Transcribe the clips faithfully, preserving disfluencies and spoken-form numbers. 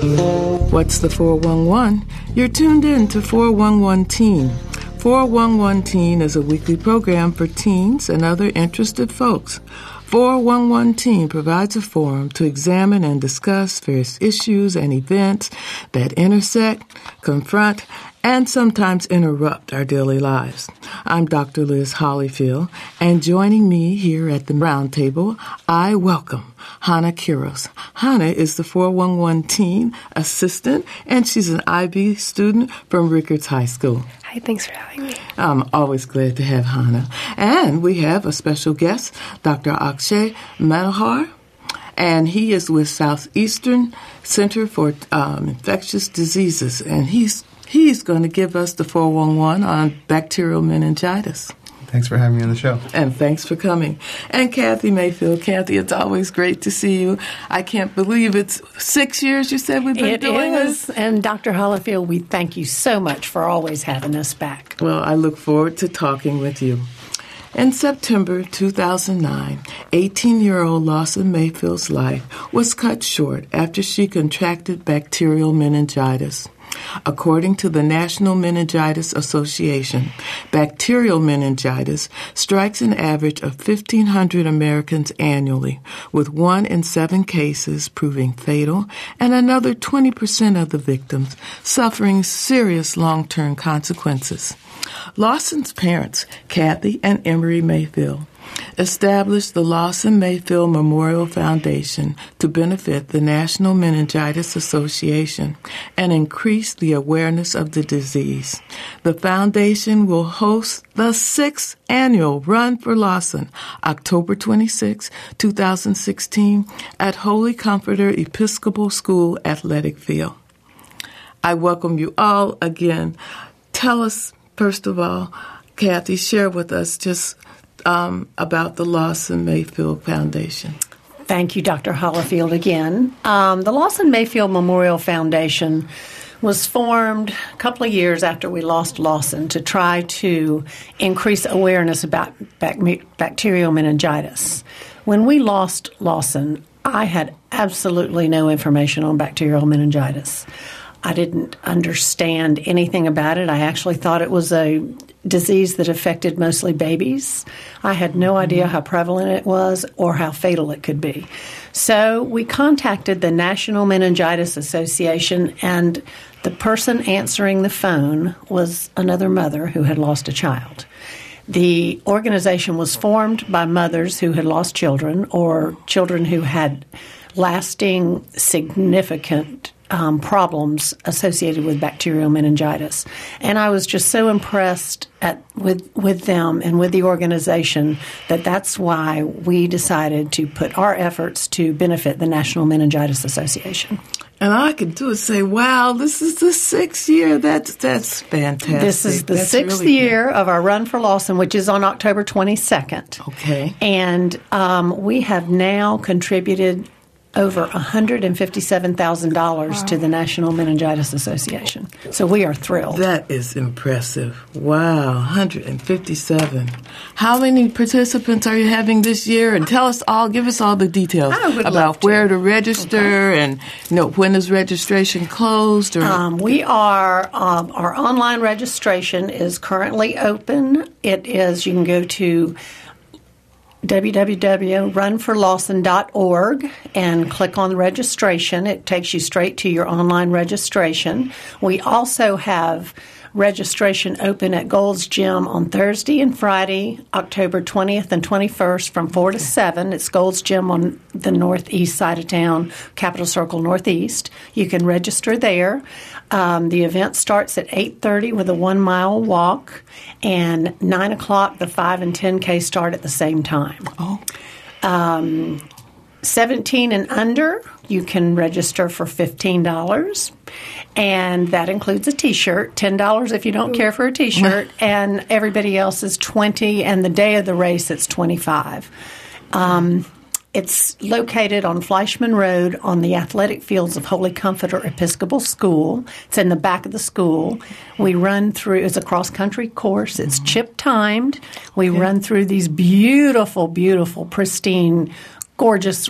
What's the four one one? You're tuned in to four one one Teen. four one one Teen is a weekly program for teens and other interested folks. four one one Teen provides a forum to examine and discuss various issues and events that intersect, confront, and sometimes interrupt our daily lives. I'm Doctor Liz Hollyfield, and joining me here at the round table, I welcome Hannah Quiros. Hannah is the four one one Teen Assistant, and she's an I B student from Rickards High School. Hi, thanks for having me. I'm always glad to have Hannah. And we have a special guest, Doctor Akshay Manohar, and he is with Southeastern Center for um, Infectious Diseases, and he's He's going to give us the four one one on bacterial meningitis. Thanks for having me on the show. And thanks for coming. And Kathy Mayfield. Kathy, it's always great to see you. I can't believe it's six years you said we've been it doing is. this. And Doctor Hollifield, we thank you so much for always having us back. Well, I look forward to talking with you. In September two thousand nine, eighteen-year-old Lawson Mayfield's life was cut short after she contracted bacterial meningitis. According to the National Meningitis Association, bacterial meningitis strikes an average of fifteen hundred Americans annually, with one in seven cases proving fatal and another twenty percent of the victims suffering serious long-term consequences. Lawson's parents, Kathy and Emery Mayfield, established the Lawson Mayfield Memorial Foundation to benefit the National Meningitis Association and increase the awareness of the disease. The foundation will host the sixth annual Run for Lawson, October twenty-sixth, twenty sixteen, at Holy Comforter Episcopal School Athletic Field. I welcome you all again. Tell us, first of all, Kathy, share with us just Um, about the Lawson Mayfield Foundation. Thank you, Doctor Hollifield, again. Um, the Lawson Mayfield Memorial Foundation was formed a couple of years after we lost Lawson to try to increase awareness about bac- bacterial meningitis. When we lost Lawson, I had absolutely no information on bacterial meningitis. I didn't understand anything about it. I actually thought it was a disease that affected mostly babies. I had no idea how prevalent it was or how fatal it could be. So we contacted the National Meningitis Association, and the person answering the phone was another mother who had lost a child. The organization was formed by mothers who had lost children or children who had lasting, significant Um, problems associated with bacterial meningitis. And I was just so impressed at with with them and with the organization that that's why we decided to put our efforts to benefit the National Meningitis Association. And all I can do is say, wow, this is the sixth year. That's that's fantastic. This is the that's sixth really year good. of our Run for Lawson, which is on October twenty-second. Okay. And um, we have now contributed over one hundred fifty-seven thousand dollars wow. to the National Meningitis Association. So we are thrilled. That is impressive. Wow, one hundred fifty-seven. How many participants are you having this year? And tell us all, give us all the details about to. where to register okay. and you know when is registration closed? Or um, we are, um, our online registration is currently open. It is, you can go to w w w dot run for lawson dot org and click on registration. It takes you straight to your online registration. We also have registration open at Gold's Gym on Thursday and Friday, October twentieth and twenty-first from four to seven. It's Gold's Gym on the northeast side of town, Capitol Circle Northeast. You can register there. Um, the event starts at eight thirty with a one-mile walk, and nine o'clock the five and ten K start at the same time. Oh. Um, seventeen and under, you can register for fifteen dollars, and that includes a T-shirt, ten dollars if you don't care for a T-shirt, and everybody else is twenty dollars, and the day of the race it's twenty-five dollars. Um, It's located on Fleischman Road on the athletic fields of Holy Comforter Episcopal School. It's in the back of the school. We run through, it's a cross-country course. It's chip-timed. We okay. run through these beautiful, beautiful, pristine, gorgeous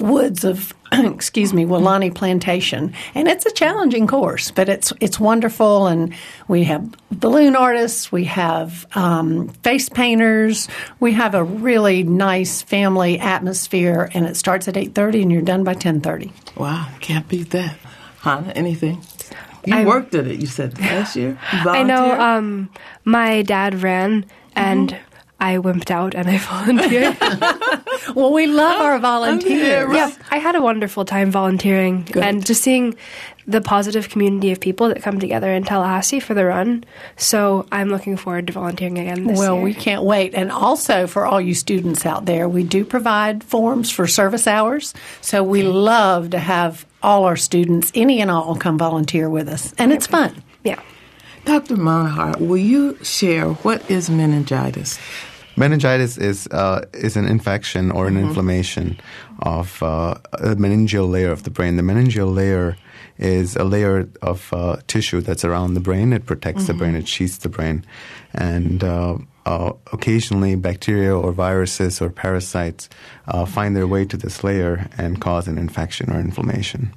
woods of, excuse me, Weelaunee Plantation. And it's a challenging course, but it's it's wonderful. And we have balloon artists, we have um, face painters, we have a really nice family atmosphere, and it starts at eight thirty and you're done by ten thirty. Wow, can't beat that. Hannah, anything? You I'm, worked at it, you said, last year? You I know um, my dad ran, and mm-hmm. I wimped out and I volunteered. Well, we love our volunteers. Yeah, yeah, I had a wonderful time volunteering. Good. And just seeing the positive community of people that come together in Tallahassee for the run. So I'm looking forward to volunteering again this well, year. Well, we can't wait. And also for all you students out there, we do provide forms for service hours. So we love to have all our students, any and all, come volunteer with us. And it's fun. Yeah. Doctor Monagher, will you share what is meningitis? Meningitis is uh, is an infection or an mm-hmm. inflammation of uh, a meningeal layer of the brain. The meningeal layer is a layer of uh, tissue that's around the brain. It protects mm-hmm. the brain. It sheaths the brain. And uh, uh, occasionally bacteria or viruses or parasites uh, find their way to this layer and cause an infection or inflammation.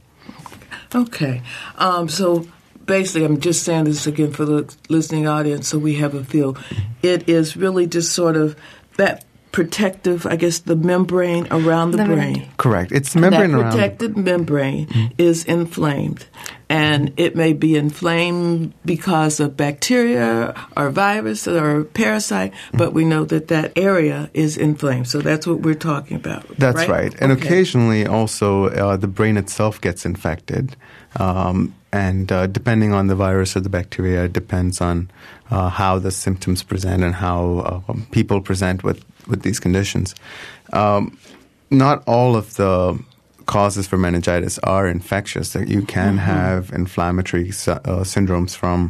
Okay. Um, so basically, I'm just saying this again for the listening audience so we have a feel. It is really just sort of that protective, I guess, the membrane around the, the brain. Membrane. Correct. It's the membrane that around. That protected membrane mm-hmm. is inflamed. And it may be inflamed because of bacteria or virus or parasite, mm-hmm. but we know that that area is inflamed. So that's what we're talking about. That's right. right. And okay. occasionally also uh, the brain itself gets infected. Um, and uh, depending on the virus or the bacteria, it depends on uh, how the symptoms present and how uh, people present with, with these conditions. Um, not all of the causes for meningitis are infectious. That you can mm-hmm. have inflammatory uh, syndromes from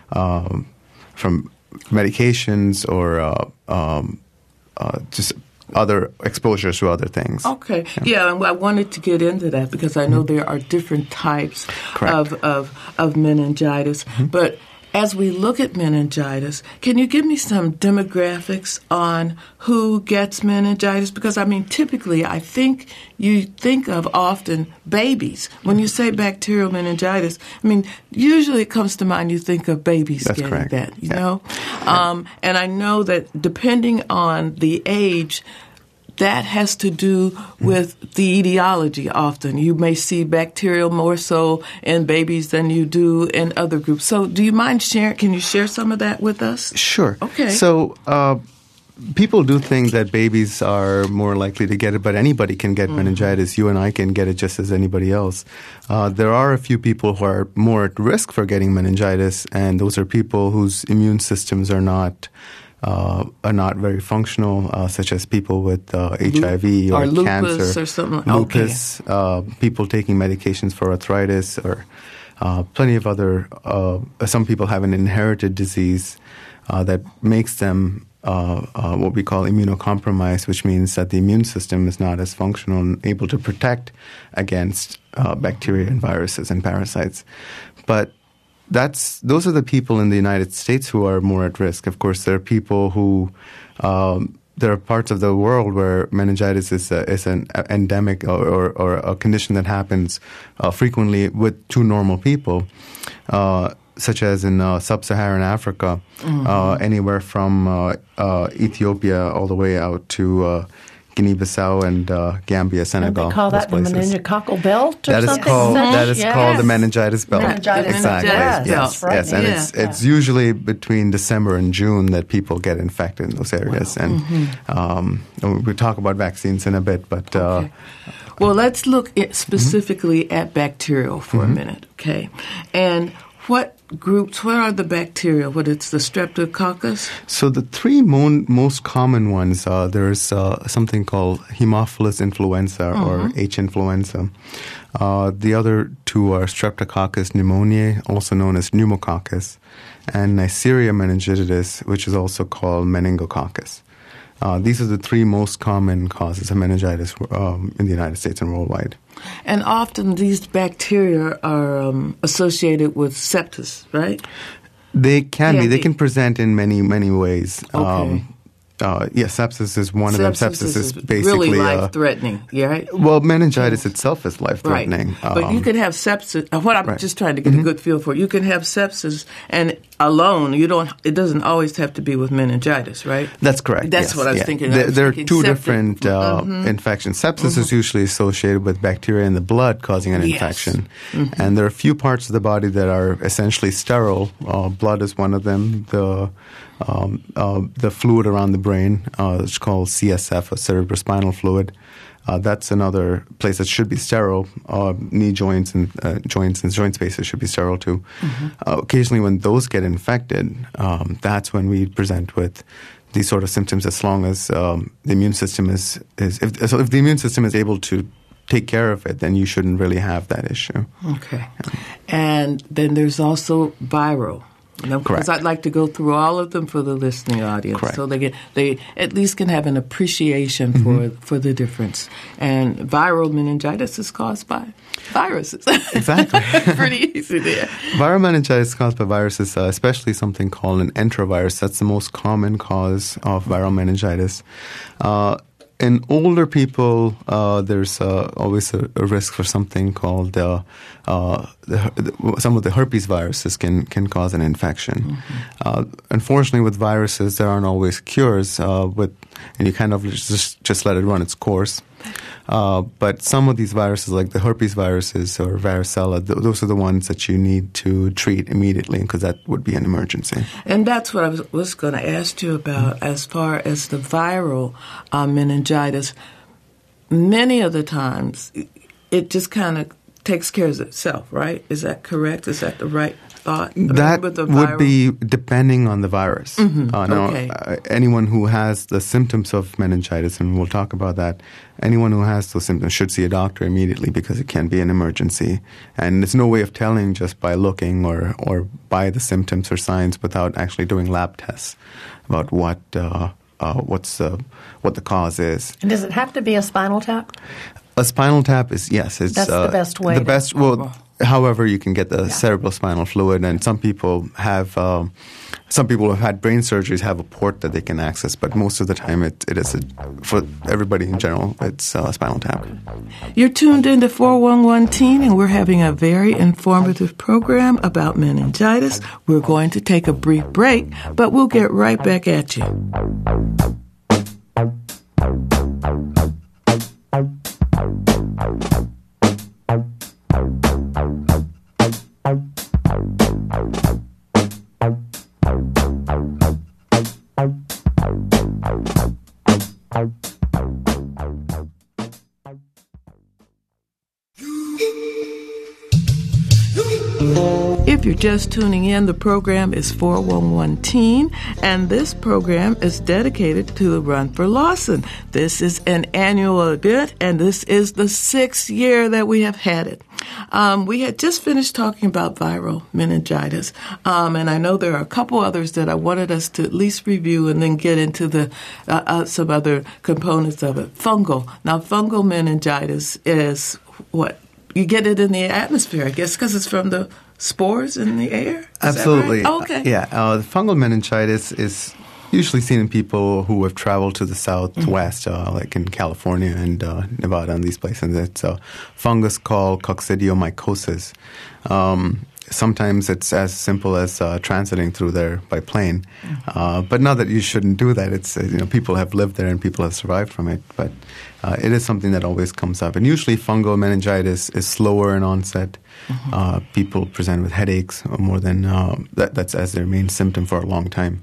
um, from medications or uh, um, uh, just other exposures to other things. Okay. Yeah. yeah, and I wanted to get into that because I know mm-hmm. there are different types of, of of meningitis. Mm-hmm. But as we look at meningitis, can you give me some demographics on who gets meningitis? Because, I mean, typically I think you think of often babies. When you say bacterial meningitis, I mean, usually it comes to mind you think of babies That's getting correct. that, you yeah. know? Um, and I know that depending on the age, that has to do with the etiology often. You may see bacterial more so in babies than you do in other groups. So do you mind sharing? Can you share some of that with us? Sure. Okay. So uh, people do think that babies are more likely to get it, but anybody can get mm-hmm. meningitis. You and I can get it just as anybody else. Uh, there are a few people who are more at risk for getting meningitis, and those are people whose immune systems are not Uh, are not very functional, uh, such as people with uh, H I V or, or lupus cancer, or something like lupus, okay. uh, people taking medications for arthritis, or uh, plenty of other. Uh, some people have an inherited disease uh, that makes them uh, uh, what we call immunocompromised, which means that the immune system is not as functional and able to protect against uh, bacteria and viruses and parasites. But That's those are the people in the United States who are more at risk. Of course, there are people who um, there are parts of the world where meningitis is a, is an endemic or, or, or a condition that happens uh, frequently with to normal people, uh, such as in uh, sub-Saharan Africa, mm-hmm. uh, anywhere from uh, uh, Ethiopia all the way out to uh, Guinea-Bissau and uh, Gambia, Senegal. They call that the meningococcal belt or that something? Is called, such? that is yes. called the meningitis belt. Meningitis exactly. belt. Yes, Yes, right. yes. And yeah. it's it's yeah. usually between December and June that people get infected in those areas. Wow. And mm-hmm. um, we'll talk about vaccines in a bit, but uh, okay. Well, let's look at specifically mm-hmm. at bacterial for mm-hmm. a minute, okay? And what groups, what are the bacteria? What, it's the Streptococcus? So the three mo- most common ones, uh, there's uh, something called Haemophilus influenza mm-hmm. or H. influenza. Uh, the other two are Streptococcus pneumoniae, also known as pneumococcus, and Neisseria meningitidis, which is also called meningococcus. Uh, these are the three most common causes of meningitis um, in the United States and worldwide. And often these bacteria are um, associated with sepsis, right? They can, can be. be. They can present in many, many ways. Okay. Um, uh, yeah, sepsis is one sepsis of them. Sepsis is, is basically really uh, life-threatening, yeah, right? Well, meningitis itself is life-threatening. Right. Um, but you can have sepsis. What I'm right. just trying to get mm-hmm. a good feel for, you can have sepsis and alone, you don't. It doesn't always have to be with meningitis, right? That's correct. That's yes. what I was yeah. thinking. There, was there thinking are two septic. different uh, mm-hmm. infections. Sepsis mm-hmm. is usually associated with bacteria in the blood causing an yes. infection. Mm-hmm. And there are a few parts of the body that are essentially sterile. Uh, blood is one of them. The um, uh, the fluid around the brain uh, is called C S F, or cerebrospinal fluid. Uh, that's another place that should be sterile. Uh, knee joints and uh, joints and joint spaces should be sterile too. Mm-hmm. Uh, occasionally, when those get infected, um, that's when we present with these sort of symptoms. As long as um, the immune system is is if, so if the immune system is able to take care of it, then you shouldn't really have that issue. Okay, and then there's also viral. Because I'd like to go through all of them for the listening audience, Correct. so they get they at least can have an appreciation for mm-hmm. for the difference. And viral meningitis is caused by viruses. Exactly, pretty easy there. Viral meningitis is caused by viruses, uh, especially something called an enterovirus. That's the most common cause of viral meningitis. Uh, In older people, uh, there's uh, always a, a risk for something called uh, uh, the, the, some of the herpes viruses can, can cause an infection. Mm-hmm. Uh, unfortunately, with viruses, there aren't always cures, uh, with, and you kind of just, just let it run its course. Uh, but some of these viruses, like the herpes viruses or varicella, th- those are the ones that you need to treat immediately because that would be an emergency. And that's what I was, was going to ask you about mm-hmm. as far as the viral uh, meningitis. Many of the times, it just kind of takes care of itself, right? Is that correct? Is that the right thought? That would be depending on the virus. Mm-hmm. Uh, now, okay. uh, anyone who has the symptoms of meningitis, and we'll talk about that, anyone who has those symptoms should see a doctor immediately because it can be an emergency. And there's no way of telling just by looking or, or by the symptoms or signs without actually doing lab tests about what uh, uh, what's uh, what the cause is. And does it have to be a spinal tap? A spinal tap is, yes. It's, That's uh, the best way. The to, best, well, however, you can get the yeah. cerebrospinal fluid, and some people have, um, some people who have had brain surgeries have a port that they can access, but most of the time it, it is, a, for everybody in general, it's a spinal tap. You're tuned into four one one Teen, and we're having a very informative program about meningitis. We're going to take a brief break, but we'll get right back at you. If you're just tuning in, the program is four one one Teen, and this program is dedicated to the Run for Lawson. This is an annual event, and this is the sixth year that we have had it. Um, we had just finished talking about viral meningitis, um, and I know there are a couple others that I wanted us to at least review and then get into the uh, uh, some other components of it. Fungal. Now, fungal meningitis is what? You get it in the atmosphere, I guess, because it's from the spores in the air? Is Absolutely. That right? Oh, okay. Yeah. Uh, the fungal meningitis is usually seen in people who have traveled to the southwest, mm-hmm. uh, like in California and uh, Nevada and these places. It's a fungus called coccidiomycosis. Um, sometimes it's as simple as uh, transiting through there by plane. Mm-hmm. Uh, but not that you shouldn't do that. It's, uh, you know, people have lived there and people have survived from it. But uh, it is something that always comes up. And usually fungal meningitis is slower in onset. Mm-hmm. Uh, people present with headaches more than uh, that, that's as their main symptom for a long time.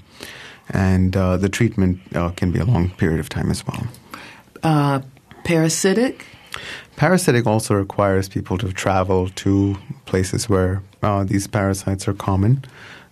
And uh, the treatment uh, can be a long period of time as well. Uh, parasitic? Parasitic also requires people to travel to places where uh, these parasites are common.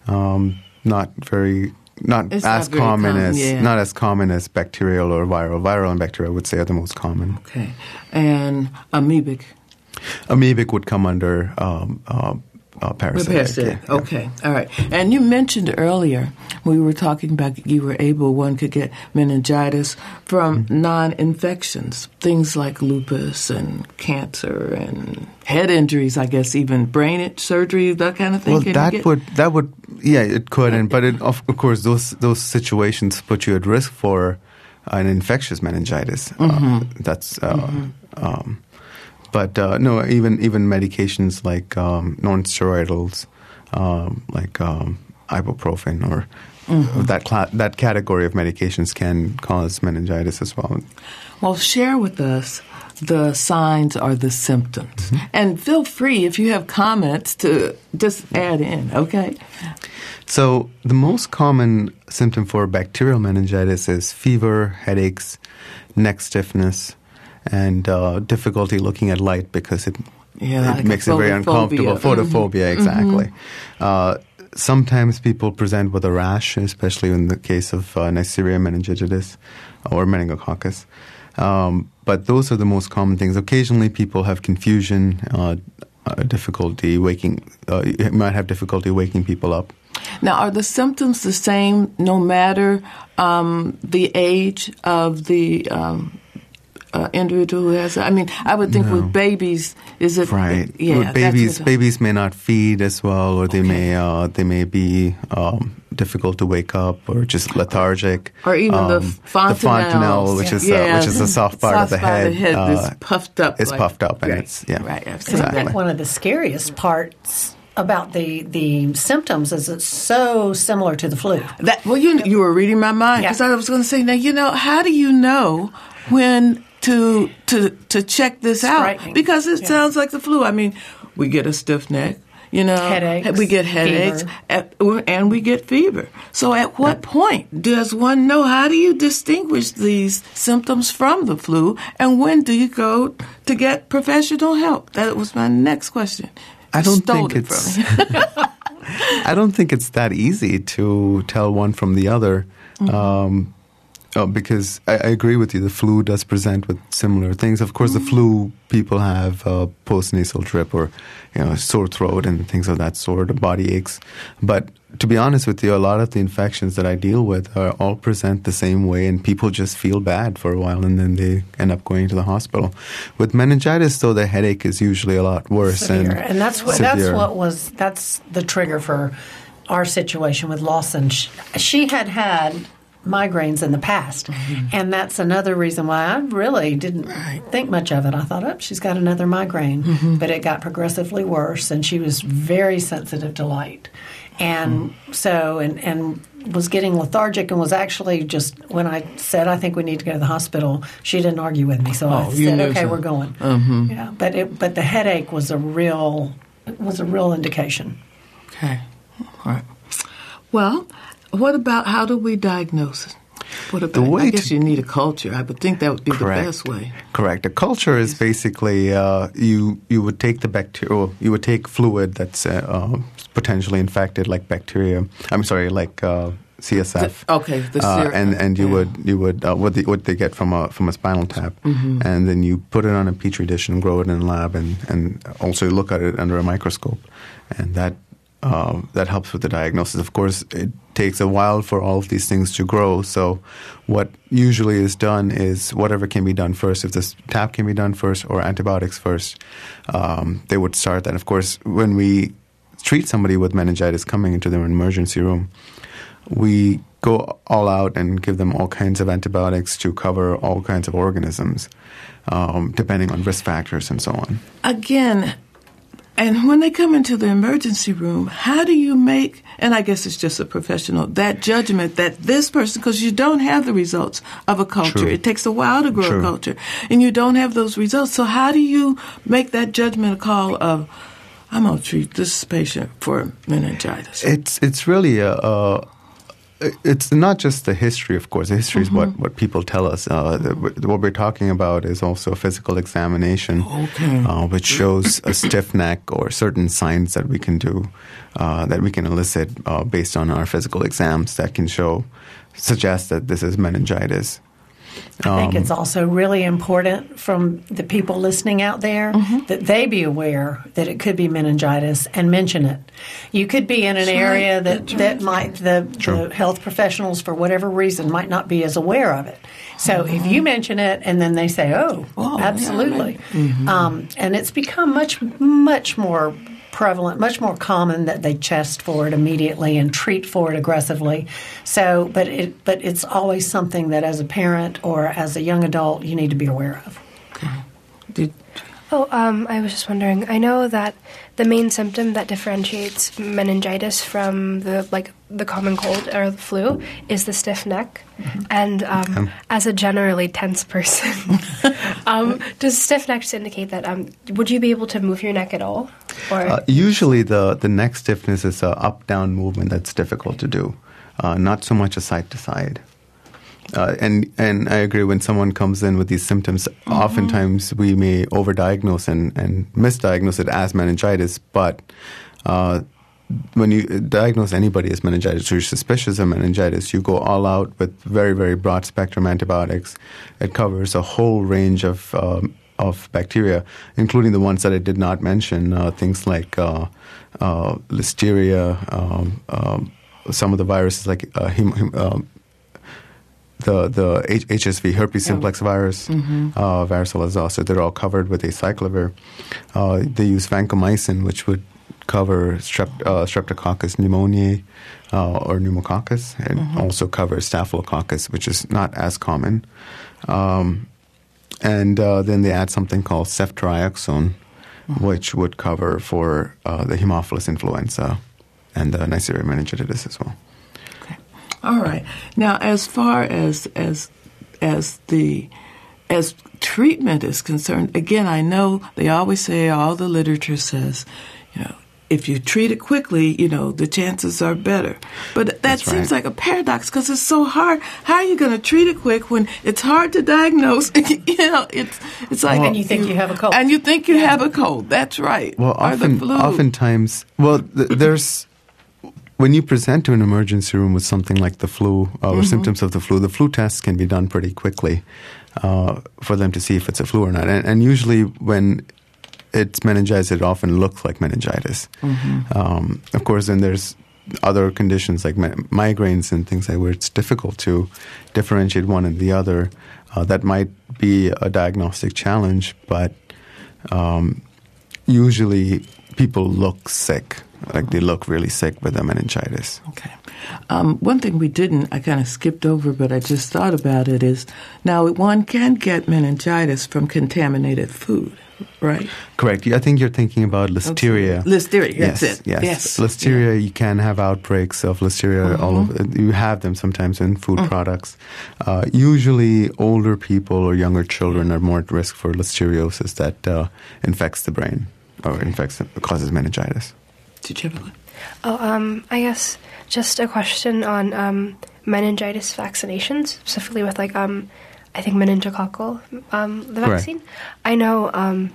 Um, not very, not it's as not very common, common as yeah. not as common as bacterial or viral. Viral and bacterial, I would say, are the most common. Okay, and amoebic. Amoebic would come under um, uh, uh, parasitic. Parasitic. Yeah. Okay, all right. And you mentioned earlier we were talking about you were able one could get meningitis from mm-hmm. non-infections, things like lupus and cancer and head injuries. I guess even brain surgery, that kind of thing. Well, Can that you get? would that would yeah, it could, and but it, of, of course those those situations put you at risk for an infectious meningitis. Mm-hmm. Uh, that's. Uh, mm-hmm. um, but uh, no, even even medications like um, non-steroidals, um, like um, ibuprofen or mm-hmm. that cla- that category of medications can cause meningitis as well. Well, share with us the signs or the symptoms. Mm-hmm. And feel free, if you have comments, to just add in, okay? So the most common symptom for bacterial meningitis is fever, headaches, neck stiffness, and uh, difficulty looking at light because it, yeah, it like makes it very uncomfortable. Photophobia, mm-hmm. exactly. Mm-hmm. Uh, sometimes people present with a rash, especially in the case of uh, Neisseria meningitidis or meningococcus. Um, but those are the most common things. Occasionally, people have confusion, uh, uh, difficulty waking. Uh, you might have difficulty waking people up. Now, are the symptoms the same no matter um, the age of the um, uh, individual who has it? I mean, I would think no. with babies, is it right? Yeah, with babies, babies may not feed as well, or they okay. may uh, they may be. Um, difficult to wake up or just lethargic. Or even um, the fontanelle. The fontanelle, which is, yeah. uh, which is the soft part soft of the part head. Of the head uh, is puffed up. It's like, puffed up. And right, it's, yeah. Right, exactly. I think one of the scariest parts about the, the symptoms is it's so similar to the flu. That, well, you you were reading my mind because yeah. I was going to say, now, you know, how do you know when to to to check this it's out? Because it yeah. sounds like the flu. I mean, we get a stiff neck. You know, headaches, we get headaches, at, and we get fever. So at what point does one know? How do you distinguish these symptoms from the flu? And when do you go to get professional help? That was my next question. I don't think it it's. I don't think it's that easy to tell one from the other. Mm-hmm. Um, Oh, because I, I agree with you. The flu does present with similar things. Of course, mm-hmm. the flu, people have uh, postnasal drip or, you know, sore throat and things of that sort, or body aches. But to be honest with you, a lot of the infections that I deal with are all present the same way, and people just feel bad for a while, and then they end up going to the hospital. With meningitis, though, the headache is usually a lot worse. Severe. And, and that's what severe. that's what was that's the trigger for our situation with Lawson. She, she had had migraines in the past, mm-hmm. and that's another reason why I really didn't right. think much of it. I thought, oh, she's got another migraine, mm-hmm. but it got progressively worse, and she was very sensitive to light, and mm. so and and was getting lethargic, and was actually just when I said I think we need to go to the hospital, she didn't argue with me, so oh, I said, okay, so. we're going. Mm-hmm. Yeah, but it, but the headache was a real was a real indication. Okay, all right. Well. What about how do we diagnose it? What about, the way I guess to, you need a culture. I would think that would be correct, the best way. Correct. A culture is basically uh, you you would take the bacteria, you would take fluid that's uh, uh, potentially infected, like bacteria. I'm sorry, like uh, C S F. The, okay, the uh, and and you yeah. would you would uh, what the, what they get from a from a spinal tap, mm-hmm. and then you put it on a petri dish and grow it in a lab, and and also look at it under a microscope, and that. Uh, that helps with the diagnosis. Of course, it takes a while for all of these things to grow. So what usually is done is whatever can be done first. If this tap can be done first or antibiotics first, um, they would start that. Of course, when we treat somebody with meningitis coming into their emergency room, we go all out and give them all kinds of antibiotics to cover all kinds of organisms, um, depending on risk factors and so on. Again, and when they come into the emergency room, how do you make, and I guess it's just a professional, that judgment that this person, because you don't have the results of a culture. True. It takes a while to grow True. a culture, and you don't have those results. So how do you make that judgment call of, I'm going to treat this patient for meningitis? It's it's really a... a It's not just the history, of course. The history mm-hmm. is what, what people tell us. Uh, the, what we're talking about is also a physical examination, okay. uh, which shows a stiff neck or certain signs that we can do, uh, that we can elicit uh, based on our physical exams that can show, suggest that this is meningitis. I think um, it's also really important from the people listening out there mm-hmm. that they be aware that it could be meningitis and mention it. You could be in an That's area right. that, that might the, the health professionals, for whatever reason, might not be as aware of it. So mm-hmm. if you mention it and then they say, oh, oh absolutely. Yeah, right. mm-hmm. um, and it's become much, much more prevalent, much more common that they test for it immediately and treat for it aggressively. So, but it, but it's always something that as a parent or as a young adult you need to be aware of. Okay. Did Oh, um, I was just wondering. I know that the main symptom that differentiates meningitis from the like the common cold or the flu is the stiff neck. Mm-hmm. And um, um, as a generally tense person, um, does stiff neck just indicate that? Um, would you be able to move your neck at all? Or uh, usually, the the neck stiffness is an up-down movement that's difficult to do, uh, not so much a side to side. Uh, and and I agree, when someone comes in with these symptoms, mm-hmm. oftentimes we may overdiagnose and, and misdiagnose it as meningitis. But uh, when you diagnose anybody as meningitis or you're suspicious of meningitis, you go all out with very, very broad spectrum antibiotics. It covers a whole range of um, of bacteria, including the ones that I did not mention, uh, things like uh, uh, Listeria, um, um, some of the viruses like uh, hem- hem- um, The the H S V, herpes simplex virus, mm-hmm. uh, varicella zoster, they're all covered with acyclovir. Uh, they use vancomycin, which would cover strep, uh, Streptococcus pneumoniae uh, or pneumococcus, and mm-hmm. also covers Staphylococcus, which is not as common. Um, and uh, then they add something called ceftriaxone, mm-hmm. which would cover for uh, the Haemophilus influenza and the Neisseria meningitis as well. All right. Now, as far as as as the as treatment is concerned, again, I know they always say, all the literature says, you know, if you treat it quickly, you know, the chances are better. But that That's seems right. like a paradox because it's so hard. How are you going to treat it quick when it's hard to diagnose? you know, it's it's like well, and you think you, you have a cold, and you think you yeah. have a cold. That's right. Well, or often, the flu. oftentimes, well, th- there's. When you present to an emergency room with something like the flu uh, or mm-hmm. symptoms of the flu, the flu tests can be done pretty quickly uh, for them to see if it's a flu or not. And, and usually when it's meningitis, it often looks like meningitis. Mm-hmm. Um, of course, then there's other conditions like mi- migraines and things like where it's difficult to differentiate one and the other. Uh, that might be a diagnostic challenge, but um, usually people look sick. Like they look really sick with the meningitis. Okay. Um, one thing we didn't, I kind of skipped over, but I just thought about it is, now one can get meningitis from contaminated food, right? Correct. I think you're thinking about Listeria. Okay. Listeria, that's yes, it. Yes. yes. Listeria, yeah. you can have outbreaks of Listeria. Mm-hmm. All over. You have them sometimes in food mm-hmm. products. Uh, usually older people or younger children are more at risk for listeriosis that uh, infects the brain or infects, causes meningitis. Did you have a question? Oh, um, I guess just a question on um, meningitis vaccinations, specifically with like um, I think meningococcal um, the vaccine. Right. I know um,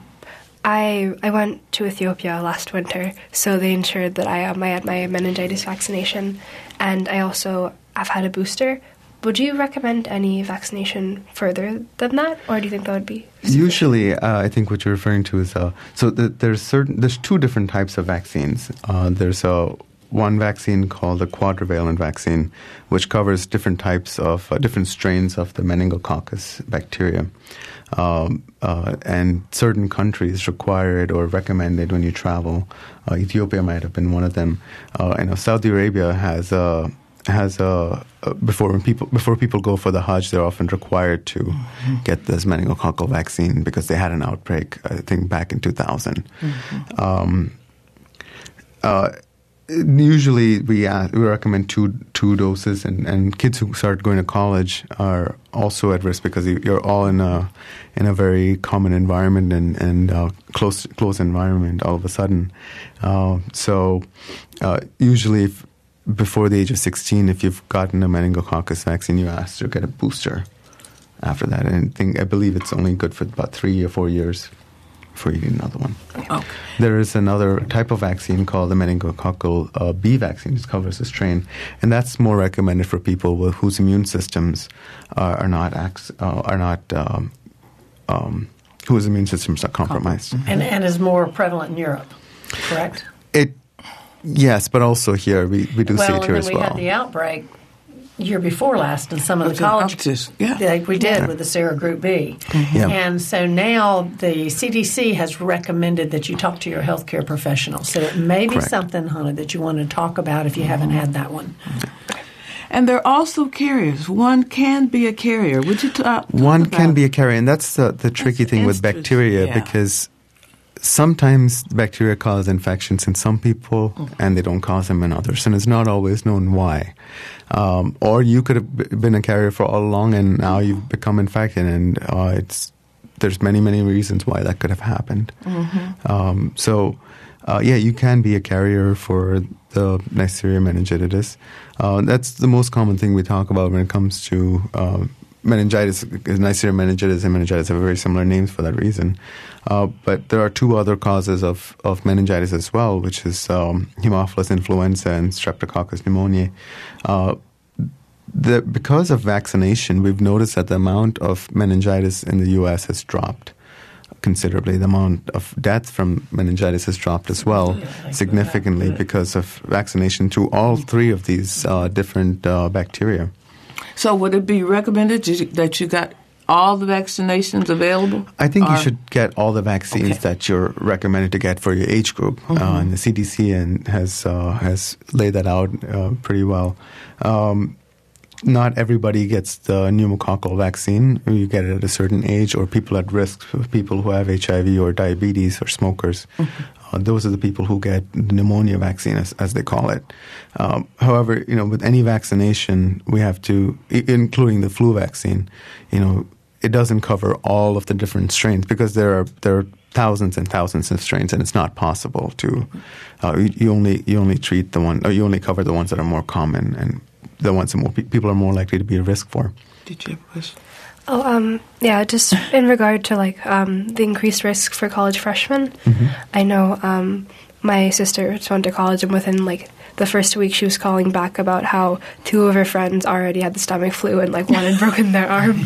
I I went to Ethiopia last winter, so they ensured that I um, I had my meningitis vaccination, and I also have had a booster. Would you recommend any vaccination further than that, or do you think that would be sufficient? Usually, uh, I think what you're referring to is uh, so the, there's certain there's two different types of vaccines. Uh, there's a one vaccine called the quadrivalent vaccine, which covers different types of uh, different strains of the meningococcus bacteria, um, uh, and certain countries require it or recommend it when you travel. Uh, Ethiopia might have been one of them. Uh, I know Saudi Arabia has a has a uh, before when people before people go for the Hajj, they're often required to mm-hmm. get this meningococcal vaccine because they had an outbreak, I think, back in two thousand. Mm-hmm. Um, uh, usually, we uh, we recommend two two doses, and, and kids who start going to college are also at risk because you're all in a in a very common environment and and uh, close close environment all of a sudden. Uh, so uh, usually. If, Before the age of sixteen, if you've gotten a meningococcus vaccine, you're asked to get a booster after that. And I think I believe it's only good for about three or four years before you need another one. Okay. There is another type of vaccine called the meningococcal uh, B vaccine, which covers the strain, and that's more recommended for people with, whose immune systems uh, are not uh, are not um, um, whose immune systems are compromised, mm-hmm. and and is more prevalent in Europe, correct? It. Yes, but also here we, we do well, see it here as well. Well, well. when we had the outbreak, year before last in some of the colleges, yeah. like we did yeah. with the Sera Group B. Mm-hmm. Yeah. And so now the C D C has recommended that you talk to your healthcare professional. So it may be Correct. something, Hannah, that you want to talk about if you haven't had that one. And there are also carriers. One can be a carrier. Would you talk? talk One about can be a carrier, and that's the, the tricky That's thing with interesting, bacteria yeah. because sometimes bacteria cause infections in some people Mm-hmm. and they don't cause them in others, and it's not always known why. Um, or you could have b- been a carrier for all along and now you've become infected, and uh, it's there's many, many reasons why that could have happened. Mm-hmm. Um, so, uh, yeah, you can be a carrier for the Neisseria meningitidis. Uh, that's the most common thing we talk about when it comes to uh, meningitis. Neisseria meningitidis and meningitis have very similar names for that reason. Uh, but there are two other causes of, of meningitis as well, which is um, Haemophilus influenza and Streptococcus pneumoniae. Uh, the, because of vaccination, we've noticed that the amount of meningitis in the U S has dropped considerably. The amount of death from meningitis has dropped as well, Yeah, significantly good. because of vaccination to all three of these uh, different uh, bacteria. So would it be recommended you- that you got all the vaccinations available? I think you Or- should get all the vaccines Okay. that you're recommended to get for your age group, uh, and the C D C and has uh, has laid that out uh, pretty well. Um, not everybody gets the pneumococcal vaccine. You get it at a certain age, or people at risk, people who have H I V or diabetes or smokers. Uh, those are the people who get the pneumonia vaccine, as, as they call it. Um, however, you know, with any vaccination, we have to, I- including the flu vaccine, you know, it doesn't cover all of the different strains because there are there are thousands and thousands of strains, and it's not possible to. Uh, you, you only you only treat the one, or you only cover the ones that are more common and the ones that more pe- people are more likely to be at risk for. Did you have a question? Oh, um, yeah, just in regard to like um, the increased risk for college freshmen. I know um, my sister just went to college, and within like the first week, she was calling back about how two of her friends already had the stomach flu, and like one had broken their arm.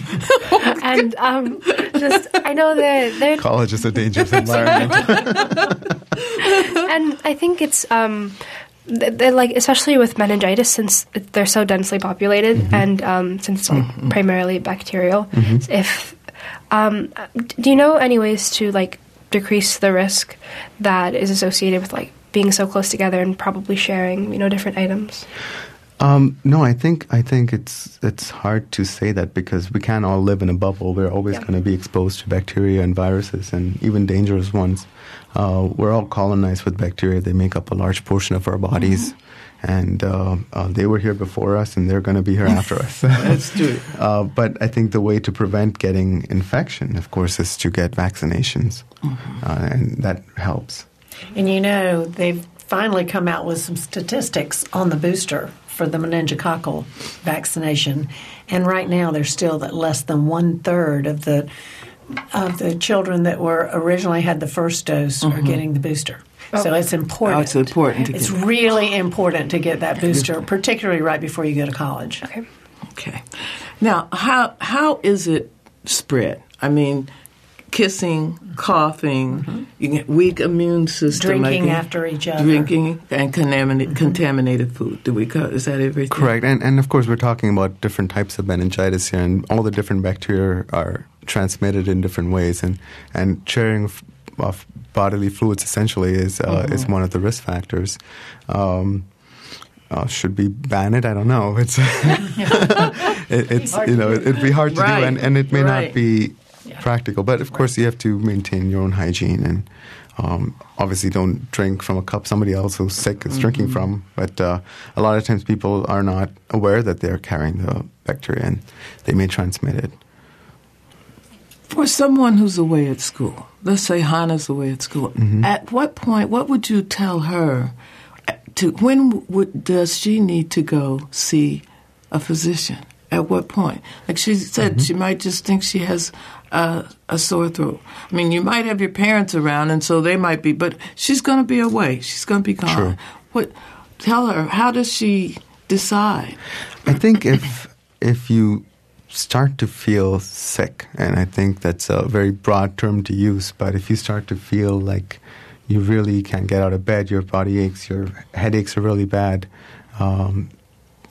And um, just I know they're they're College is a dangerous environment. and I think it's um, th- they're like especially with meningitis, since it- they're so densely populated, and um, since it's like primarily bacterial. If um, do you know any ways to like decrease the risk that is associated with like being so close together and probably sharing, you know, different items? Um, no, I think I think it's it's hard to say that because we can't all live in a bubble. We're always Yeah. going to be exposed to bacteria and viruses, and even dangerous ones. Uh, we're all colonized with bacteria. They make up a large portion of our bodies, and uh, uh, they were here before us, and they're going to be here after us. That's true. Uh, but I think the way to prevent getting infection, of course, is to get vaccinations, uh, and that helps. And you know, they've finally come out with some statistics on the booster for the meningococcal vaccination. And right now, there's still that less than one third of the of the children that were originally had the first dose are getting the booster. So it's important. Oh, it's important to It's get- really important to get that booster, particularly right before you go to college. Okay. Okay. Now, how how is it spread? I mean, kissing, coughing, you get weak immune system, Drinking like, after each other. drinking, and contaminated contaminated food. Do we? Co- is that everything? Correct. And, and of course, we're talking about different types of meningitis here, and all the different bacteria are transmitted in different ways. And, and sharing of, of bodily fluids essentially is, uh, is one of the risk factors. Um, uh, should be banned? I don't know. It's, it, it's you know, it'd be hard to Right. do, and, and it may Right. not be practical. But of course, you have to maintain your own hygiene and um, obviously don't drink from a cup somebody else who's sick is drinking from. But uh, a lot of times people are not aware that they're carrying the bacteria and they may transmit it. For someone who's away at school, let's say Hannah's away at school, at what point, what would you tell her to, when would, does she need to go see a physician? At what point? Like she said, she might just think she has uh, a sore throat. I mean, you might have your parents around, and so they might be, but she's going to be away. She's going to be gone. Sure. What? Tell her, how does she decide? I think if if you start to feel sick, and I think that's a very broad term to use, but if you start to feel like you really can't get out of bed, your body aches, your headaches are really bad, um,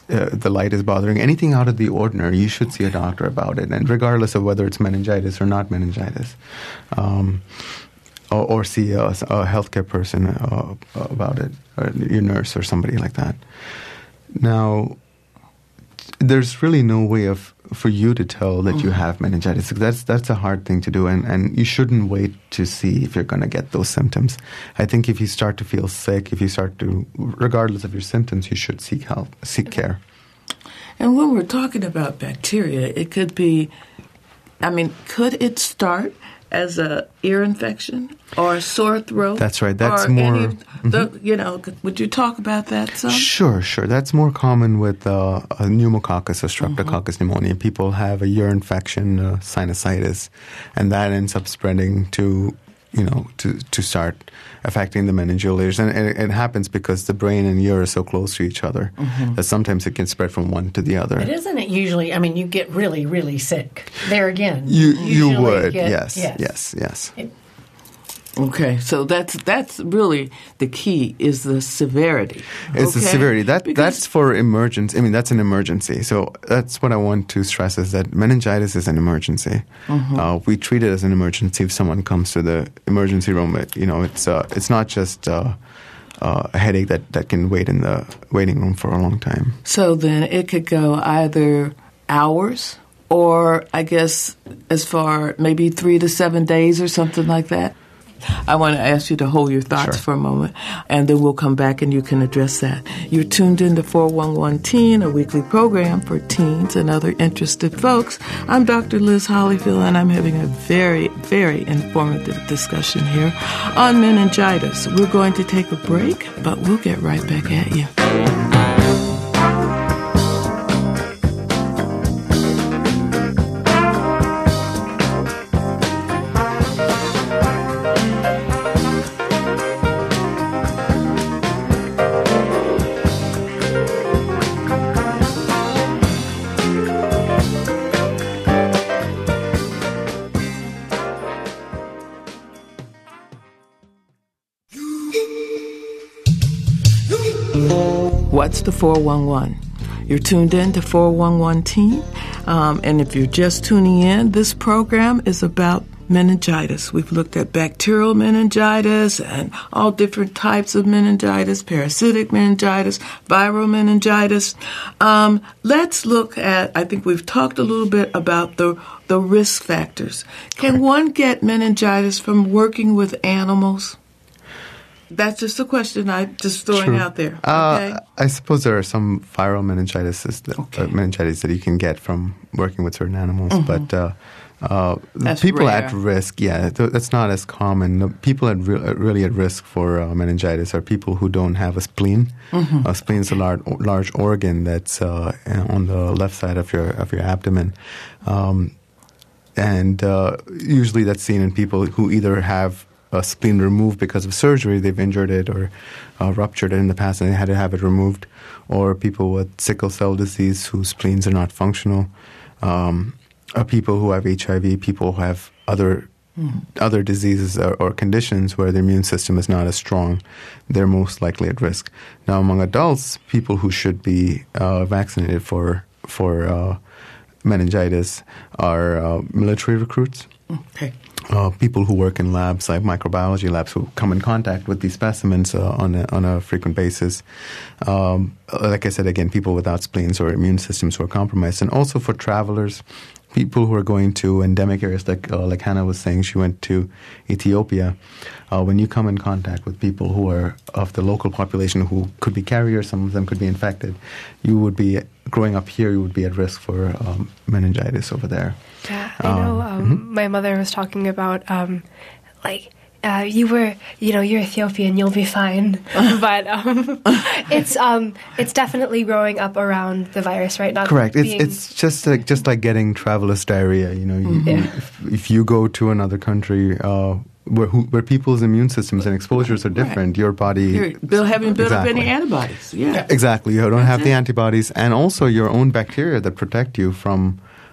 uh, the light is bothering, anything out of the ordinary, you should see a doctor about it, and regardless of whether it's meningitis or not meningitis. Um, or, or see a, a healthcare person uh, about it, or your nurse or somebody like that. Now, there's really no way of for you to tell that you have meningitis. That's that's a hard thing to do, and, and you shouldn't wait to see if you're going to get those symptoms. I think if you start to feel sick, if you start to, regardless of your symptoms, you should seek help, seek care. And when we're talking about bacteria, it could be, I mean, could it start as a ear infection or a sore throat? That's right. That's or more. Any of the, mm-hmm. You know, would you talk about that some? Sure, sure. That's more common with uh, a pneumococcus or streptococcus mm-hmm. pneumonia. People have a ear infection, uh, sinusitis, and that ends up spreading to, you know, to to start affecting the meningeal layers. And it, it happens because the brain and ear are so close to each other mm-hmm. that sometimes it can spread from one to the other. But isn't it usually, I mean, you get really, really sick. There again. You you would, get, yes, yes, yes, yes. It, Okay, so that's that's really the key is the severity. It's okay? the severity. That because that's for emergency. I mean, that's an emergency. So that's what I want to stress is that meningitis is an emergency. Mm-hmm. Uh, we treat it as an emergency if someone comes to the emergency room. It, you know, it's uh, it's not just uh, uh, a headache that, that can wait in the waiting room for a long time. So then it could go either hours or I guess as far maybe three to seven days or something like that. I want to ask you to hold your thoughts sure. for a moment, and then we'll come back and you can address that. You're tuned in to four one one Teen, a weekly program for teens and other interested folks. I'm Doctor Liz Hollyfield, and I'm having a very, very informative discussion here on meningitis. We're going to take a break, but we'll get right back at you. What's the four one one? You're tuned in to four one one Teen, um, and if you're just tuning in, this program is about meningitis. We've looked at bacterial meningitis and all different types of meningitis, parasitic meningitis, viral meningitis. Um, let's look at, I think we've talked a little bit about the the risk factors. Can one get meningitis from working with animals? That's just a question I'm just throwing True. out there. Okay? Uh, I suppose there are some viral meningitis that, okay. uh, meningitis that you can get from working with certain animals, mm-hmm. but uh, uh, That's people rare. at risk, yeah, th- that's not as common. The people at re- really at risk for uh, meningitis are people who don't have a spleen. Mm-hmm. A spleen is a large, large organ that's uh, on the left side of your of your abdomen. Um, and uh, usually that's seen in people who either have a spleen removed because of surgery, they've injured it or uh, ruptured it in the past and they had to have it removed, or people with sickle cell disease whose spleens are not functional, um, or people who have H I V, people who have other mm. other diseases or, or conditions where the immune system is not as strong, they're most likely at risk. Now, among adults, people who should be uh, vaccinated for, for uh, meningitis are uh, military recruits. Okay. Uh, people who work in labs, like microbiology labs, who come in contact with these specimens uh, on a, on a frequent basis. Um, like I said, again, people without spleens or immune systems who are compromised, and also for travelers, people who are going to endemic areas, like uh, like Hannah was saying, she went to Ethiopia. Uh, when you come in contact with people who are of the local population who could be carriers, some of them could be infected, you would be, growing up here, you would be at risk for um, meningitis over there. Yeah, I know. Um, mm-hmm. My mother was talking about, um, like, uh, you were, you know, you're Ethiopian, you'll be fine. But um, it's um, it's definitely growing up around the virus, right? Not Correct. Being... It's it's just like just like getting traveler's diarrhea. You know, you, mm-hmm. you, if, if you go to another country uh, where who, where people's immune systems and exposures are different, right. your body You're Bill haven't built exactly. up any antibodies. Yeah, exactly. You don't That's have it. the antibodies, and also your own bacteria that protect you from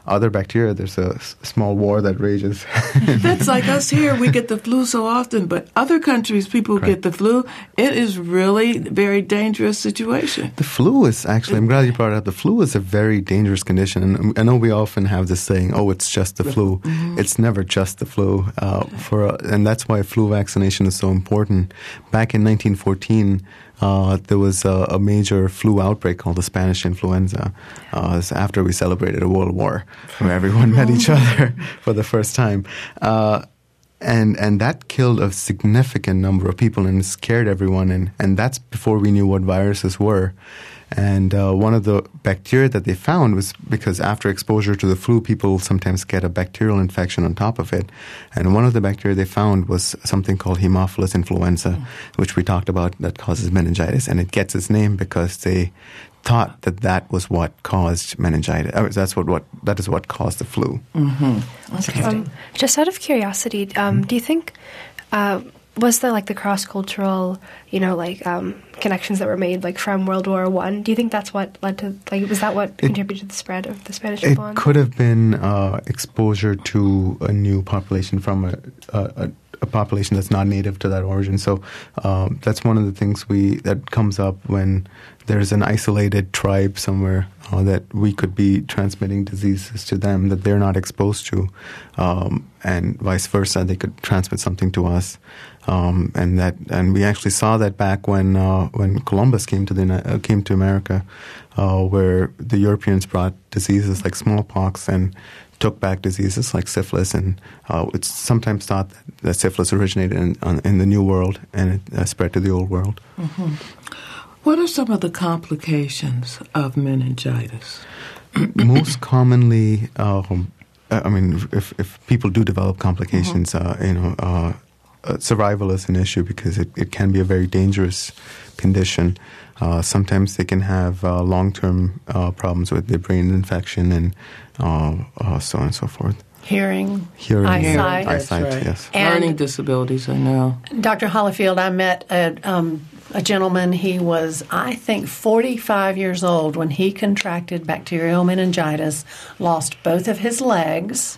other bacteria, there's a s- small war that rages. That's like us here. We get the flu so often, but other countries, people Correct. get the flu. It is really a very dangerous situation. The flu is actually, I'm glad you brought it up, the flu is a very dangerous condition. And I know we often have this saying, oh, it's just the flu. Mm-hmm. It's never just the flu. Uh, for uh, And that's why flu vaccination is so important. Back in nineteen fourteen, Uh, there was a, a major flu outbreak called the Spanish influenza. Uh, after we celebrated a world war where everyone met each other for the first time. Uh, and and that killed a significant number of people and scared everyone. And, and that's before we knew what viruses were. And uh, one of the bacteria that they found was because after exposure to the flu, people sometimes get a bacterial infection on top of it. And one of the bacteria they found was something called Haemophilus influenza, mm. which we talked about, that causes meningitis. And it gets its name because they thought that that was what caused meningitis. Uh, that's what, what that is what caused the flu. Mm-hmm. Okay. Um, just out of curiosity, um, mm. do you think... Uh, Was there like the cross-cultural, you know, like um, connections that were made like from World War One? Do you think that's what led to, like, was that what it, contributed to the spread of the Spanish influenza? It could have been uh, exposure to a new population from a, a, a population that's not native to that origin. So um, that's one of the things we that comes up when there's an isolated tribe somewhere uh, that we could be transmitting diseases to them that they're not exposed to, um, and vice versa. They could transmit something to us. Um, and that, and we actually saw that back when uh, when Columbus came to the uh, came to America, uh, where the Europeans brought diseases like smallpox and took back diseases like syphilis. And uh, it's sometimes thought that, that syphilis originated in, on, in the New World and it uh, spread to the Old World. Mm-hmm. What are some of the complications of meningitis? Most commonly, um, I mean, if, if people do develop complications, mm-hmm. uh, you know. Uh, Uh, survival is an issue because it, it can be a very dangerous condition. Uh, sometimes they can have uh, long-term uh, problems with their brain infection and uh, uh, so on and so forth. Hearing, Hearing, eyesight, eyesight, right. yes. And learning disabilities, I know. Doctor Hollifield, I met a, um, a gentleman. He was, I think, forty-five years old when he contracted bacterial meningitis, lost both of his legs,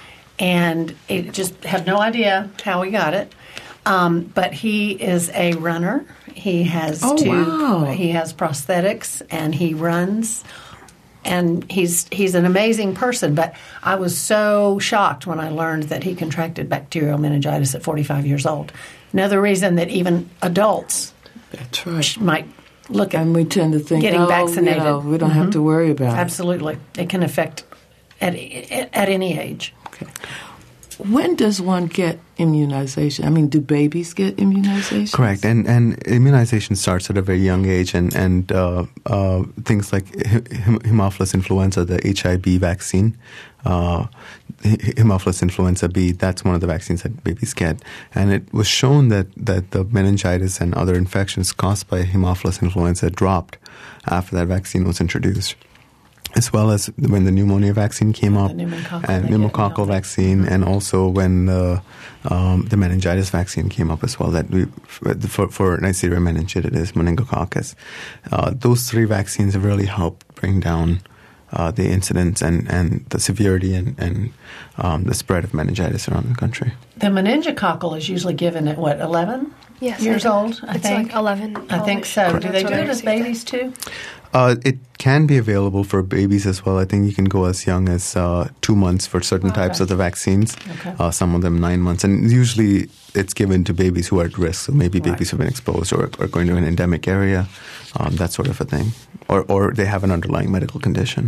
and it just had no idea how he got it. Um, but he is a runner. He has oh, two. Wow. He has prosthetics, and he runs. And he's he's an amazing person. But I was so shocked when I learned that he contracted bacterial meningitis at forty-five years old. Another reason that even adults That's right. might look at and we tend to think, getting oh, vaccinated. You know, we don't mm-hmm. have to worry about it. Absolutely, it can affect at at any age. Okay. When does one get immunization? I mean, do babies get immunization? Correct, and and immunization starts at a very young age, and and uh, uh, things like hem- Haemophilus influenza, the H I V vaccine, uh, Haemophilus influenza B, that's one of the vaccines that babies get, and it was shown that that the meningitis and other infections caused by Haemophilus influenza dropped after that vaccine was introduced. As well as when the pneumonia vaccine came up, pneumococcal and pneumococcal vaccine, mm-hmm. and also when the um, the meningitis vaccine came up as well. That we for for Neisseria meningitidis, meningococcus, uh, those three vaccines have really helped bring down uh, the incidence and, and the severity and, and um, the spread of meningitis around the country. The meningococcal is usually given at what, eleven yes, years I old? I it's think like eleven. I think so. Correct. Do they That's do what it I as received babies too? Uh, it can be available for babies as well. I think you can go as young as uh, two months for certain okay. types of the vaccines. Okay. Uh, some of them nine months. And usually it's given to babies who are at risk. So maybe Right. babies who have been exposed or are going to an endemic area, um, that sort of a thing. Or, or they have an underlying medical condition.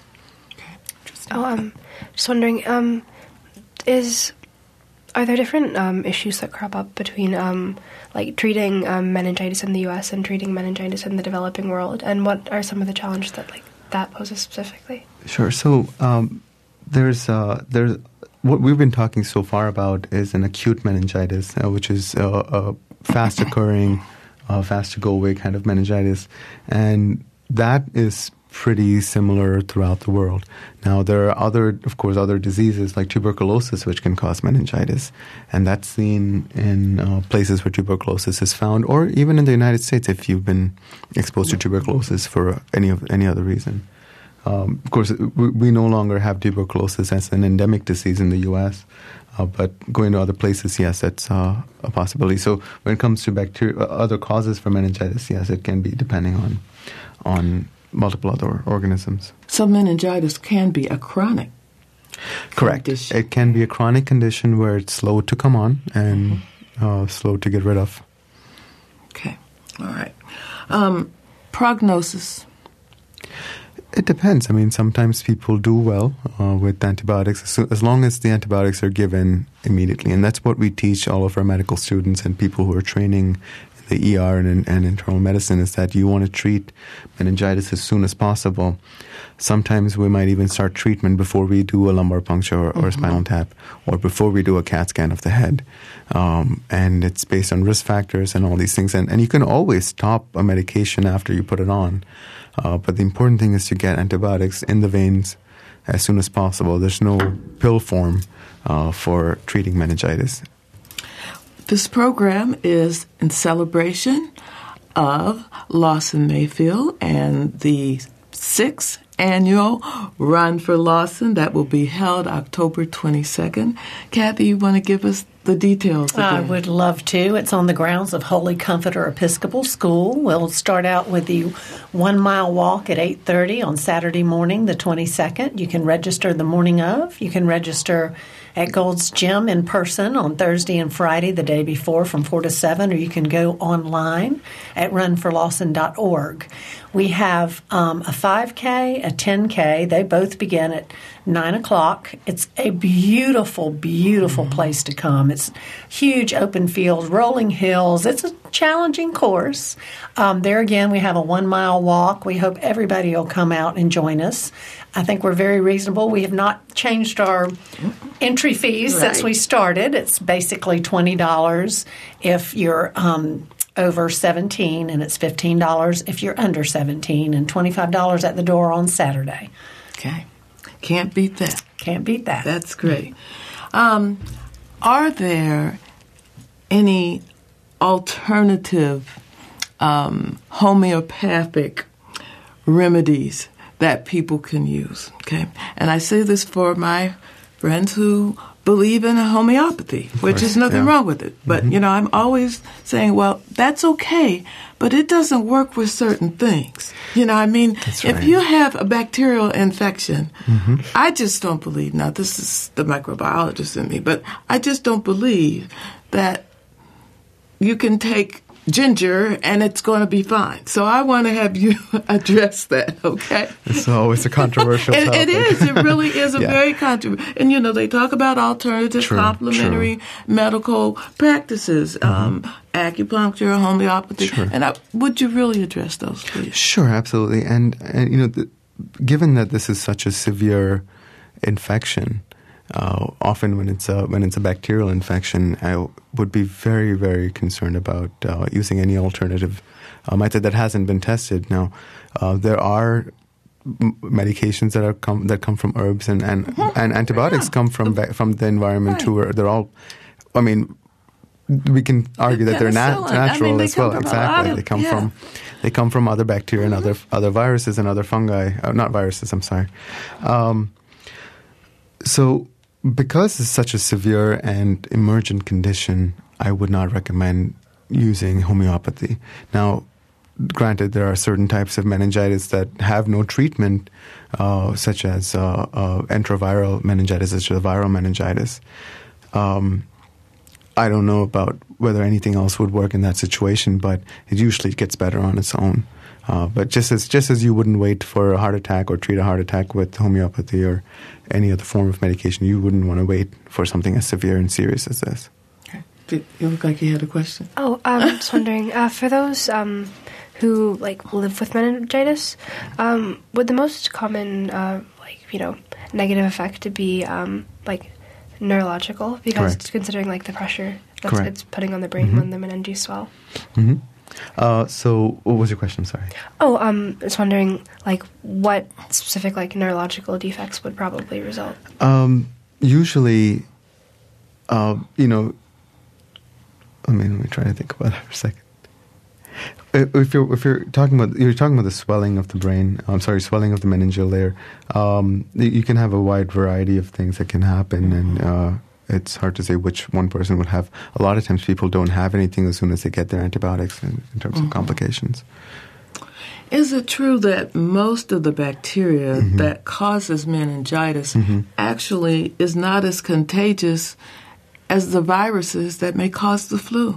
Oh, um, just wondering, um, is are there different um, issues that crop up between um, like treating um, meningitis in the U S and treating meningitis in the developing world, and what are some of the challenges that like that poses specifically? Sure. So um, there's uh, there's what we've been talking so far about is an acute meningitis, uh, which is uh, a fast occurring, uh, fast to go away kind of meningitis, and that is pretty similar throughout the world. Now, there are other, of course, other diseases like tuberculosis which can cause meningitis, and that's seen in uh, places where tuberculosis is found, or even in the United States if you've been exposed to tuberculosis for any of any other reason. Um, of course, we, we no longer have tuberculosis as an endemic disease in the U S, uh, but going to other places, yes, that's uh, a possibility. So when it comes to bacteria, other causes for meningitis, yes, it can be depending on on multiple other organisms. So meningitis can be a chronic Correct. condition. It can be a chronic condition where it's slow to come on and uh, slow to get rid of. Okay. All right. Um, prognosis. It depends. I mean, sometimes people do well uh, with antibiotics as, as long as the antibiotics are given immediately. And that's what we teach all of our medical students and people who are training in the E R and, and internal medicine, is that you want to treat meningitis as soon as possible. Sometimes we might even start treatment before we do a lumbar puncture or, or mm-hmm. spinal tap, or before we do a CAT scan of the head. Um, and it's based on risk factors and all these things. And, and you can always stop a medication after you put it on. Uh, but the important thing is to get antibiotics in the veins as soon as possible. There's no pill form uh, for treating meningitis. This program is in celebration of Lawson Mayfield and the sixth annual Run for Lawson that will be held October twenty-second. Kathy, you want to give us the details again? I would love to. It's on the grounds of Holy Comforter Episcopal School. We'll start out with the one-mile walk at eight thirty on Saturday morning, the twenty-second. You can register the morning of. You can register at Gold's Gym in person on Thursday and Friday, the day before, from four to seven, or you can go online at run for lawson dot org. We have um, a five K, a ten K. They both begin at nine o'clock. It's a beautiful, beautiful place to come. It's huge open fields, rolling hills. It's a challenging course. Um, there again, we have a one-mile walk. We hope everybody will come out and join us. I think we're very reasonable. We have not changed our entry fees right. since we started. It's basically twenty dollars if you're um, over seventeen, and it's fifteen dollars if you're under seventeen, and twenty-five dollars at the door on Saturday. Okay. Can't beat that. Can't beat that. That's great. Um, are there any alternative um, homeopathic remedies that people can use? Okay, and I say this for my friends who believe in homeopathy, which is nothing yeah. wrong with it. But, mm-hmm. you know, I'm always saying, well, that's okay, but it doesn't work with certain things. You know, I mean, that's if right. you have a bacterial infection, mm-hmm. I just don't believe, now this is the microbiologist in me, but I just don't believe that you can take ginger and it's going to be fine. So I want to have you address that, okay? It's always a controversial it, topic. It is. It really is a yeah. very controversial. And, you know, they talk about alternative true, complementary true. medical practices, mm-hmm. um, acupuncture, homeopathy. Sure. And I, would you really address those, please? Sure, absolutely. And, and you know, the, given that this is such a severe infection, Uh, often when it's a when it's a bacterial infection, I would be very, very concerned about uh, using any alternative uh, method that hasn't been tested. Now, uh, there are m- medications that are come that come from herbs, and and, mm-hmm. and antibiotics yeah. come from ba- from the environment right. too. Where they're all, I mean, we can argue that they're nat- natural I mean, as well. Exactly, of, they come yeah. from they come from other bacteria mm-hmm. and other other viruses and other fungi. Uh, not viruses. I'm sorry. Um, so. Because it's such a severe and emergent condition, I would not recommend using homeopathy. Now, granted, there are certain types of meningitis that have no treatment, uh, such as uh, uh, enteroviral meningitis, such as viral meningitis. Um, I don't know about whether anything else would work in that situation, but it usually gets better on its own. Uh, but just as just as you wouldn't wait for a heart attack or treat a heart attack with homeopathy or any other form of medication, you wouldn't want to wait for something as severe and serious as this. Okay. You look like you had a question. Oh, I'm um, just wondering, uh, for those um, who like live with meningitis, um, would the most common uh, like you know negative effect to be um, like neurological? Because Correct. considering like the pressure that it's putting on the brain mm-hmm. when the meninges swell. Mm-hmm. Uh, so, what was your question? I'm sorry. Oh, um, I was wondering, like, what specific, like, neurological defects would probably result? Um, usually, uh, you know, I mean, let me try to think about that for a second. If you're if you're talking about you're talking about the swelling of the brain, I'm sorry, swelling of the meningeal layer. Um, you can have a wide variety of things that can happen, and uh, it's hard to say which one person would have. A lot of times, people don't have anything as soon as they get their antibiotics in, in terms mm-hmm. of complications. Is it true that most of the bacteria mm-hmm. that causes meningitis mm-hmm. actually is not as contagious as the viruses that may cause the flu?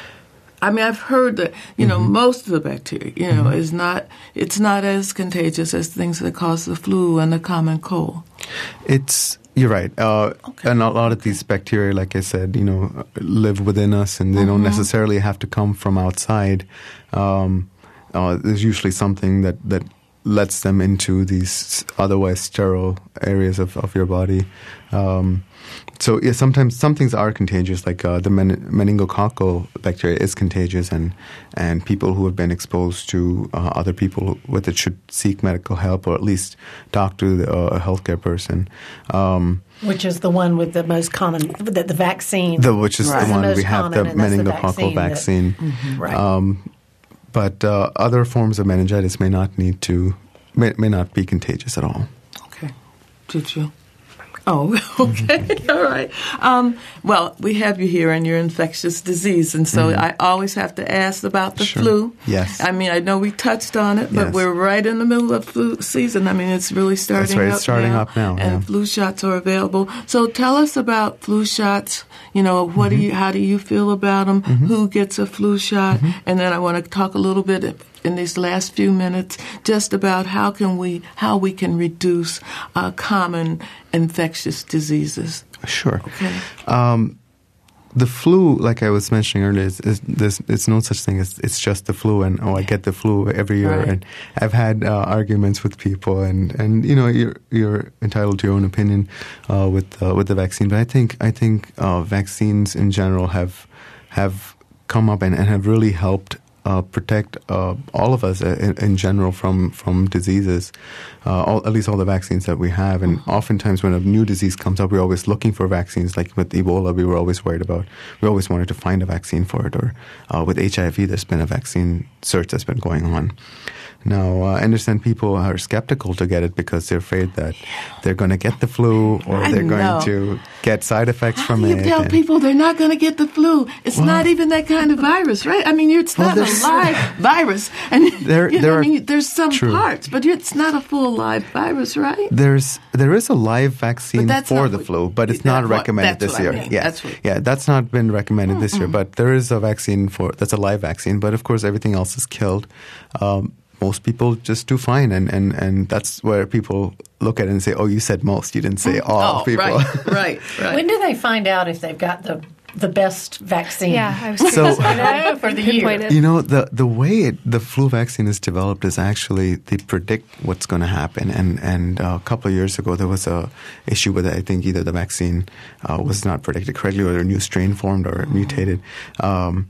I mean, I've heard that, you know, mm-hmm. most of the bacteria, you know, mm-hmm. is not, it's not as contagious as things that cause the flu and the common cold. It's, you're right. Uh, okay. And a lot of these bacteria, like I said, you know, live within us, and they mm-hmm. don't necessarily have to come from outside. Um, uh, there's usually something that, that lets them into these otherwise sterile areas of, of your body. Um, so yeah, sometimes some things are contagious, like uh, the men- meningococcal bacteria is contagious, and, and people who have been exposed to uh, other people with it should seek medical help, or at least talk to the, uh, a healthcare person. Um, which is the one with the most common, the, the vaccine. The, which is right. the one the we have, the meningococcal vaccine. vaccine. That, mm-hmm, right. Um, but uh, other forms of meningitis may not need to, may, may not be contagious at all. Okay. Did you? Oh, okay. All right. Um, well, we have you here and you're infectious disease, and so mm-hmm. I always have to ask about the sure. flu. Yes. I mean, I know we touched on it, but yes. we're right in the middle of flu season. I mean, it's really starting That's right. up It's starting now, up now. and yeah. flu shots are available. So tell us about flu shots. You know, what mm-hmm. do you, how do you feel about them? Mm-hmm. Who gets a flu shot? Mm-hmm. And then I want to talk a little bit in these last few minutes just about how can we how we can reduce uh, common infectious diseases. Sure. Okay. Um, the flu, like I was mentioning earlier, is, is there's it's no such thing as it's just the flu, and oh, I get the flu every year. Right. And I've had uh, arguments with people, and, and you know you're you're entitled to your own opinion uh, with uh, with the vaccine. But I think I think uh, vaccines in general have have come up and, and have really helped Uh, protect uh, all of us in, in general from from diseases, uh, all, at least all the vaccines that we have. And oftentimes when a new disease comes up, we're always looking for vaccines. Like with Ebola, we were always worried about, we always wanted to find a vaccine for it. Or uh, with H I V, there's been a vaccine search that's been going on. Now, uh, I understand people are skeptical to get it because they're afraid that they're going to get the flu, or I they're know. going to get side effects How from do you it. tell and, people they're not going to get the flu? It's well, not even that kind of virus, right? I mean, it's well, not a live virus. And there, you know, there I mean, there's some true. parts, but it's not a full live virus, right? There's there is a live vaccine for the what, flu, but it's that, not recommended that's this what year. I mean. Yeah, that's what, yeah, that's not been recommended mm-mm. this year. But there is a vaccine for that's a live vaccine. But of course, everything else is killed. Um, most people just do fine, and, and, and that's where people look at it and say, "Oh, you said most. You didn't say all oh, people." Right, right, right. When do they find out if they've got the the best vaccine? Yeah, I was So- curious about that. For the year. Pinpointed. You know, the the way it, the flu vaccine is developed is actually they predict what's going to happen. And and uh, a couple of years ago, there was a issue with it. I think either the vaccine uh, was not predicted correctly, or a new strain formed or mutated. Um,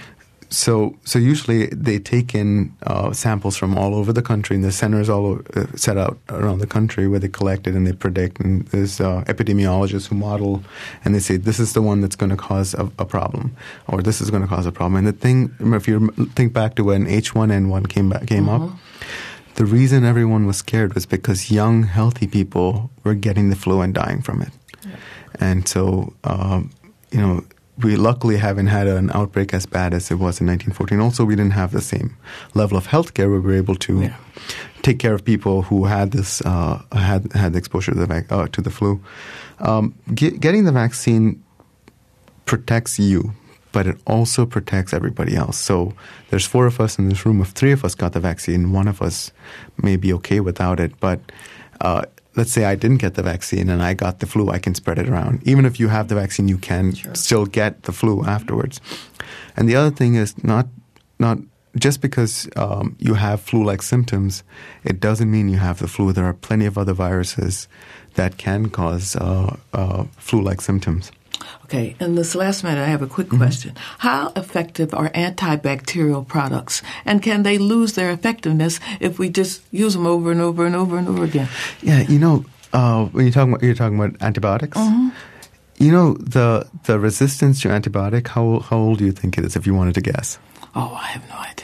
So, so usually they take in uh, samples from all over the country, and there's centers all over, uh, set out around the country where they collect it and they predict. And there's uh, epidemiologists who model, and they say this is the one that's going to cause a, a problem, or this is going to cause a problem. And the thing, if you think back to when H one N one came back, came uh-huh. up, the reason everyone was scared was because young, healthy people were getting the flu and dying from it. Yeah. And so, um, you know. We luckily haven't had an outbreak as bad as it was in nineteen fourteen. Also, we didn't have the same level of health care where we were able to yeah. take care of people who had this uh, had had exposure to the vac- uh, to the flu. Um, get, getting the vaccine protects you, but it also protects everybody else. So there's four of us in this room. If three of us got the vaccine, one of us may be okay without it, but uh, let's say I didn't get the vaccine and I got the flu, I can spread it around. Even if you have the vaccine, you can sure. still get the flu afterwards. And the other thing is not not just because um, you have flu-like symptoms, it doesn't mean you have the flu. There are plenty of other viruses that can cause uh, uh, flu-like symptoms. Okay, in this last minute, I have a quick Mm-hmm. question. How effective are antibacterial products, and can they lose their effectiveness if we just use them over and over and over and over again? Yeah, you know, uh, when you're talking about, you're talking about antibiotics, Mm-hmm. you know, the the resistance to antibiotic, how how old do you think it is, if you wanted to guess? Oh, I have no idea.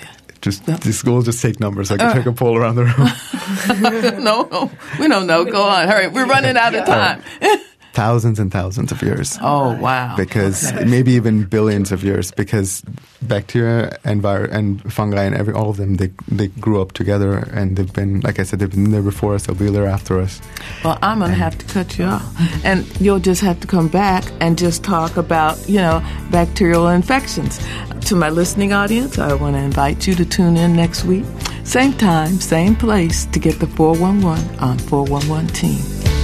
Just, just we'll just take numbers. I can uh, take a poll around the room. no, no, we don't know. Go on. Hurry. We're running out of time. Uh, thousands and thousands of years. Oh, wow. Because okay. maybe even billions of years, because bacteria and vir- and fungi and every all of them, they they grew up together, and they've been, like I said, they've been there before us, they'll be there after us. Well, I'm going to have to cut you off. And you'll just have to come back and just talk about, you know, bacterial infections. To my listening audience, I want to invite you to tune in next week. Same time, same place to get the four one one on four one one Team.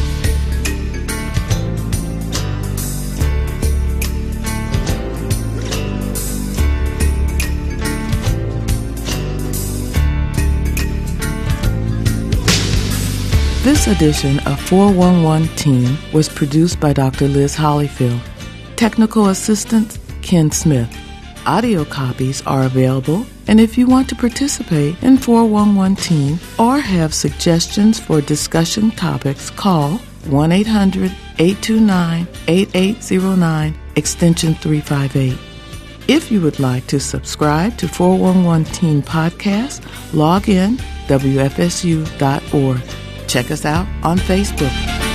This edition of four one one Team was produced by Doctor Liz Hollyfield. Technical assistance, Ken Smith. Audio copies are available, and if you want to participate in four one one Team or have suggestions for discussion topics, call one eight hundred eight two nine eight eight zero nine, extension three five eight. If you would like to subscribe to four one one Team Podcast, log in W F S U dot org. Check us out on Facebook.